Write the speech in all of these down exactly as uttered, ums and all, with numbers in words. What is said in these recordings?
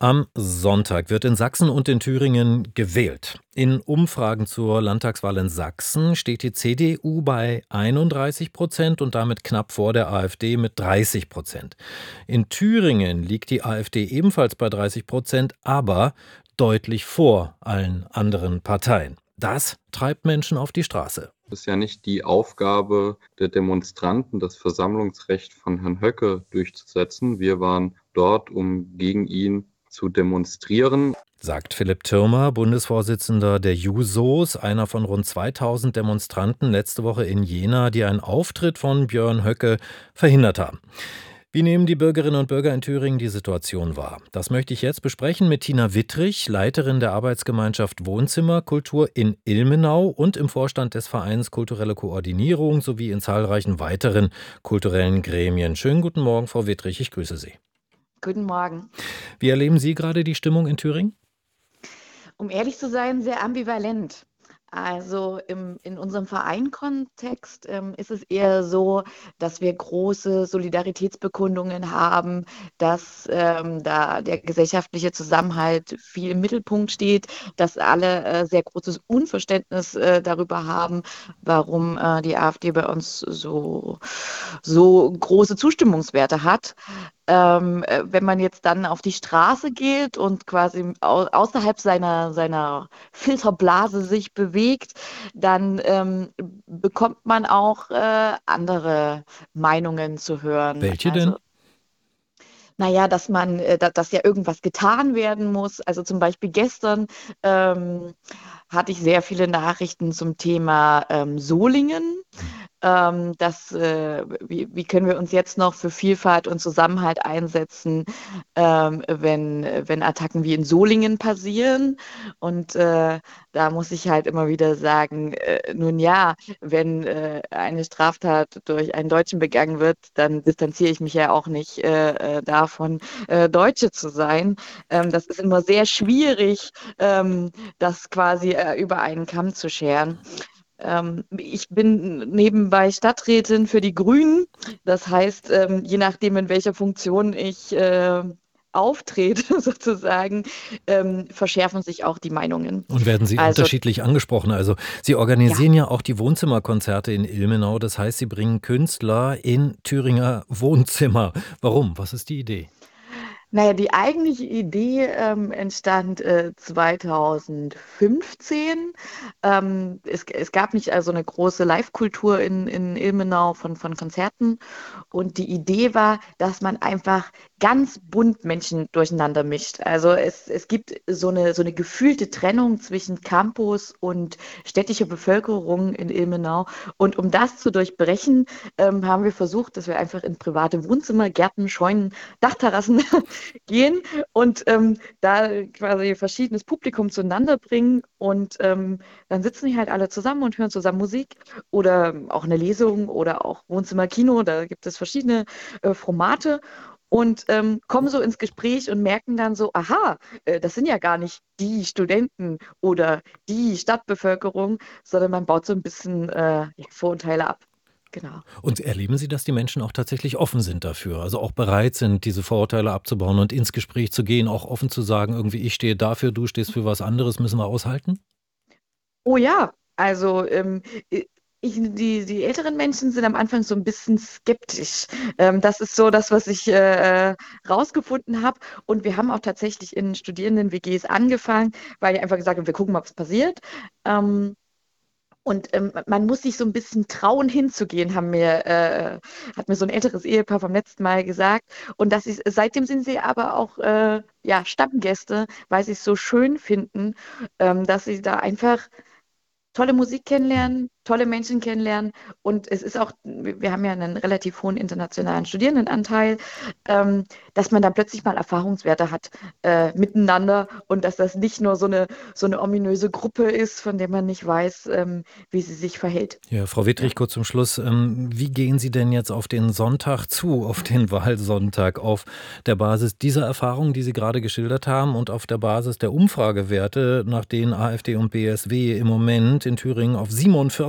Am Sonntag wird in Sachsen und in Thüringen gewählt. In Umfragen zur Landtagswahl in Sachsen steht die C D U bei einunddreißig Prozent und damit knapp vor der AfD mit dreißig Prozent. In Thüringen liegt die AfD ebenfalls bei dreißig Prozent, aber deutlich vor allen anderen Parteien. Das treibt Menschen auf die Straße. Es ist ja nicht die Aufgabe der Demonstranten, das Versammlungsrecht von Herrn Höcke durchzusetzen. Wir waren dort, um gegen ihn zu demonstrieren, sagt Philipp Thürmer, Bundesvorsitzender der Jusos, einer von rund zweitausend Demonstranten letzte Woche in Jena, die einen Auftritt von Björn Höcke verhindert haben. Wie nehmen die Bürgerinnen und Bürger in Thüringen die Situation wahr? Das möchte ich jetzt besprechen mit Tina Wittrich, Leiterin der Arbeitsgemeinschaft Wohnzimmerkultur in Ilmenau und im Vorstand des Vereins Kulturelle Koordinierung sowie in zahlreichen weiteren kulturellen Gremien. Schönen guten Morgen, Frau Wittrich, ich grüße Sie. Guten Morgen. Wie erleben Sie gerade die Stimmung in Thüringen? Um ehrlich zu sein, sehr ambivalent. Also im, in unserem Vereinkontext ähm, ist es eher so, dass wir große Solidaritätsbekundungen haben, dass ähm, da der gesellschaftliche Zusammenhalt viel im Mittelpunkt steht, dass alle äh, sehr großes Unverständnis äh, darüber haben, warum äh, die AfD bei uns so, so große Zustimmungswerte hat. Ähm, äh, wenn man jetzt dann auf die Straße geht und quasi au außerhalb seiner, seiner Filterblase sich bewegt, dann ähm, bekommt man auch äh, andere Meinungen zu hören. Welche Also, denn? naja, dass man, äh, da, dass ja irgendwas getan werden muss. Also zum Beispiel gestern ähm, hatte ich sehr viele Nachrichten zum Thema ähm, Solingen. Ähm, das, äh, wie, wie können wir uns jetzt noch für Vielfalt und Zusammenhalt einsetzen, ähm, wenn, wenn Attacken wie in Solingen passieren? Und äh, da muss ich halt immer wieder sagen, äh, nun ja, wenn äh, eine Straftat durch einen Deutschen begangen wird, dann distanziere ich mich ja auch nicht äh, äh, davon, äh, Deutsche zu sein. Ähm, das ist immer sehr schwierig, ähm, das quasi äh, über einen Kamm zu scheren. Ähm, ich bin nebenbei Stadträtin für die Grünen. Das heißt, ähm, je nachdem, in welcher Funktion ich äh, auftrete, sozusagen, ähm, verschärfen sich auch die Meinungen. Und werden Sie Also, unterschiedlich angesprochen? Also Sie ja. organisieren ja auch die Wohnzimmerkonzerte in Ilmenau. Das heißt, Sie bringen Künstler in Thüringer Wohnzimmer. Warum? Was ist die Idee? Naja, die eigentliche Idee ähm, entstand äh, zweitausendfünfzehn. Ähm, es, es gab nicht also eine große Live-Kultur in, in Ilmenau von, von Konzerten. Und die Idee war, dass man einfach ganz bunt Menschen durcheinander mischt. Also es, es gibt so eine, so eine gefühlte Trennung zwischen Campus und städtischer Bevölkerung in Ilmenau. Und um das zu durchbrechen, ähm, haben wir versucht, dass wir einfach in private Wohnzimmer, Gärten, Scheunen, Dachterrassen gehen und ähm, da quasi verschiedenes Publikum zueinander bringen. Und ähm, dann sitzen die halt alle zusammen und hören zusammen Musik oder auch eine Lesung oder auch Wohnzimmerkino. Da gibt es verschiedene äh, Formate. Und ähm, kommen so ins Gespräch und merken dann so, aha, äh, das sind ja gar nicht die Studenten oder die Stadtbevölkerung, sondern man baut so ein bisschen äh, ja, Vorurteile ab. Genau. Und erleben Sie, dass die Menschen auch tatsächlich offen sind dafür? Also auch bereit sind, diese Vorurteile abzubauen und ins Gespräch zu gehen, auch offen zu sagen, irgendwie ich stehe dafür, du stehst für was anderes, müssen wir aushalten? Oh ja, also ähm, i- ich, die, die älteren Menschen sind am Anfang so ein bisschen skeptisch. Ähm, das ist so das, was ich äh, rausgefunden habe. Und wir haben auch tatsächlich in Studierenden-W Gs angefangen, weil wir einfach gesagt haben, wir gucken mal, was passiert. Ähm, und ähm, man muss sich so ein bisschen trauen, hinzugehen, haben mir, äh, hat mir so ein älteres Ehepaar vom letzten Mal gesagt. Und das ist, seitdem sind sie aber auch äh, ja, Stammgäste, weil sie es so schön finden, ähm, dass sie da einfach tolle Musik kennenlernen, tolle Menschen kennenlernen. Und es ist auch, wir haben ja einen relativ hohen internationalen Studierendenanteil, ähm, dass man dann plötzlich mal Erfahrungswerte hat äh, miteinander und dass das nicht nur so eine, so eine ominöse Gruppe ist, von der man nicht weiß, ähm, wie sie sich verhält. Ja, Frau Ja. Wittrich, kurz zum Schluss. Ähm, wie gehen Sie denn jetzt auf den Sonntag zu, auf den Wahlsonntag, auf der Basis dieser Erfahrungen, die Sie gerade geschildert haben und auf der Basis der Umfragewerte, nach denen AfD und B S W im Moment in Thüringen auf siebenundvierzig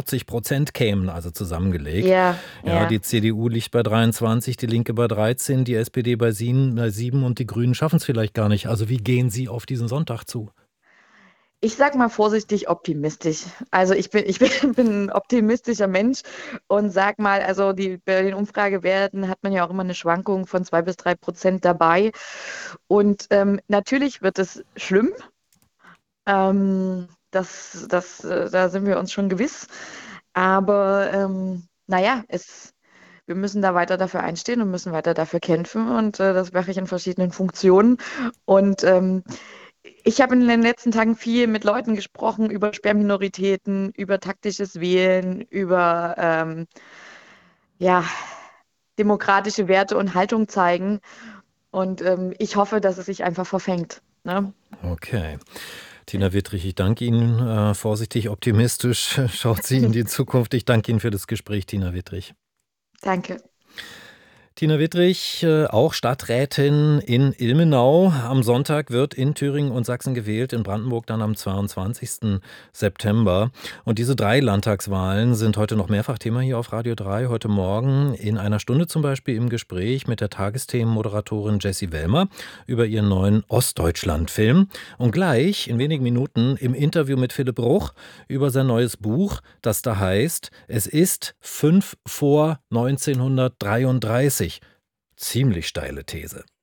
vierzig Prozent kämen, also zusammengelegt. Ja, Ja, ja. die C D U liegt bei dreiundzwanzig, die Linke bei dreizehn, die S P D bei sieben, bei sieben und die Grünen schaffen es vielleicht gar nicht. Also wie gehen Sie auf diesen Sonntag zu? Ich sag mal vorsichtig optimistisch. Also ich bin, ich bin, bin ein optimistischer Mensch und sag mal, also die, bei den Umfragewerten hat man ja auch immer eine Schwankung von zwei bis drei Prozent dabei. Und ähm, natürlich wird es schlimm. Ähm, das, das, äh, da sind wir uns schon gewiss. Aber ähm, naja, es, wir müssen da weiter dafür einstehen und müssen weiter dafür kämpfen. Und äh, das mache ich in verschiedenen Funktionen. Und ähm, ich habe in den letzten Tagen viel mit Leuten gesprochen über Sperrminoritäten, über taktisches Wählen, über ähm, ja, demokratische Werte und Haltung zeigen. Und ähm, ich hoffe, dass es sich einfach verfängt. Ne? Okay. Tina Wittrich, ich danke Ihnen. Äh, vorsichtig optimistisch schaut sie in die Zukunft. Ich danke Ihnen für das Gespräch, Tina Wittrich. Danke. Tina Wittrich, äh, auch Stadträtin in Ilmenau. Am Sonntag wird in Thüringen und Sachsen gewählt, in Brandenburg dann am zweiundzwanzigsten September. Und diese drei Landtagswahlen sind heute noch mehrfach Thema hier auf Radio drei. Heute Morgen in einer Stunde zum Beispiel im Gespräch mit der Tagesthemenmoderatorin Jessie Wellmer über ihren neuen Ostdeutschland-Film. Und gleich in wenigen Minuten im Interview mit Philipp Bruch über sein neues Buch, das da heißt, es ist fünf vor neunzehnhundertdreiunddreißig. Ziemlich steile These.